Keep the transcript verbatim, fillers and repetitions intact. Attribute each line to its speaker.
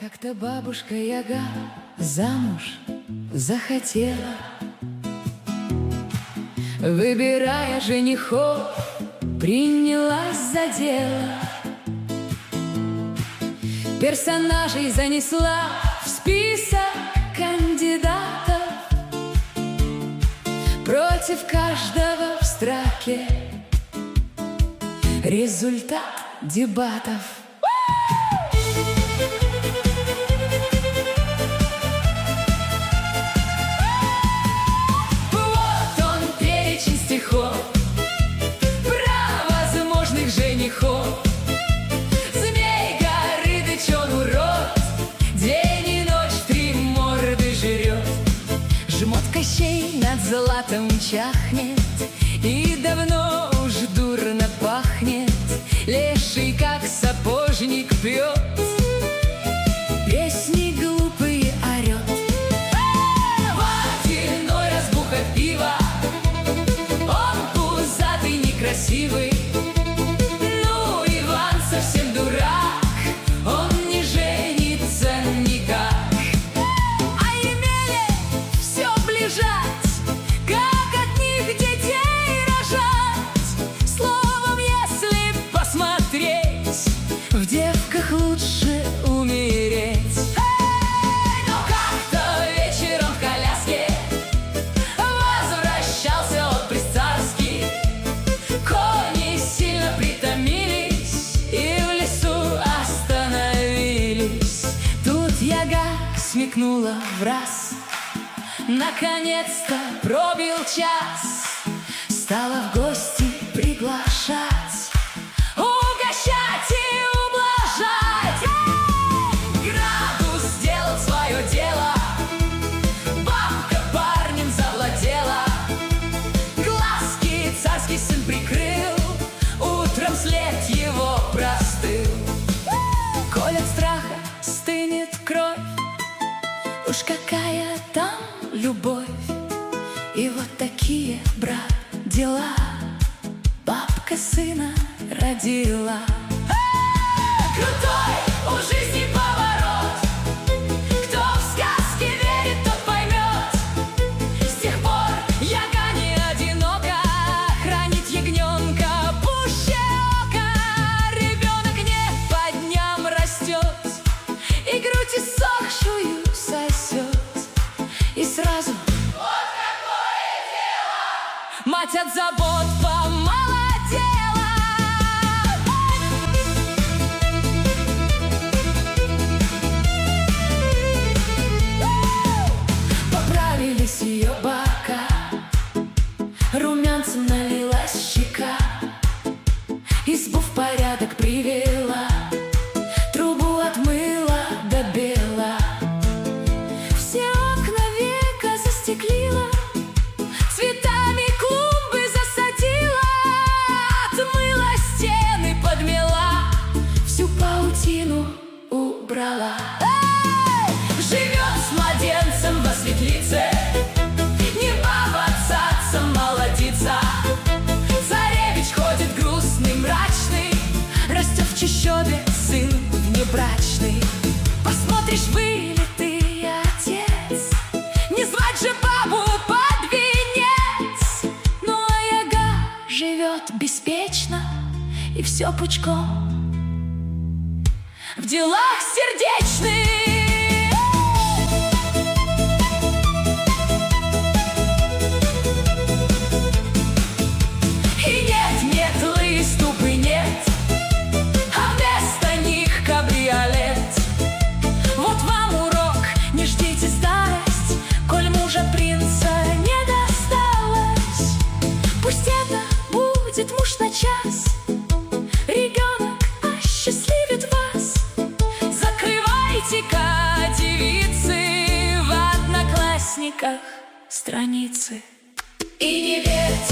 Speaker 1: Как-то бабушка Яга замуж захотела, выбирая женихов, принялась за дело. Персонажей занесла в список кандидатов, против каждого в строке результат дебатов. Вот он, перечень стихов про возможных женихов. Змей Горыныч, он урод, день и ночь в три морды жрет. Жмот Кощей над златом чахнет, и давно уж дурно пахнет. Леший, как сапожник, пьет, песни глупые орет. Водяной разбуха пива, он пузатый, некрасивый. Ну, Иван совсем дурак, он не женится никак. А Емеле все ближать, как от них детей рожать. Словом, если посмотреть, в девках лучше умереть. Эй, но как-то вечером в коляске возвращался он при-царский. Кони сильно притомились и в лесу остановились. Тут Яга смекнула враз, наконец-то пробил час. Стала в гости приглашать, угощать и ублажать. Градус сделал свое дело, бабка парнем завладела. Глазки царский сын прикрыл, утром след его простыл. Коль от страха стынет кровь, уж какая там любовь. И вот такие, брат, дела бабка сына родила. Крутой у жизни поворот, кто в сказки верит, тот поймет. С тех пор Яга не одинока, хранит ягненка пуще ока. Ребенок не по дням растет, и грудь иссохшую сосет. И сразу вот какое дело! Мать от забот помолодела. Поправились ее бока, румянцем налилась щека. Избу в порядок привела, трубу отмыла до бела. Все окна века застеклила, цветами клумбы засадила. Отмыла стены, подмела, всю паутину убрала. Эй! Живет с младенцем во светлице, не баба цаца молодица. Царевич ходит грустный, мрачный, растет в чащобе сын внебрачный. Посмотришь, вылитый отец, не звать же бабу под венец. Ну а Яга живет беспечно, и все пучком в делах сердечных. И нет, нет, лыступы нет, а вместо них кабриолет. Вот вам урок, не ждите старость, коль мужа принца не досталось. Пусть это будет муж на час, ребенок осчастливит вас. Закрывайте-ка, девицы, в Одноклассниках страницы. И не верьте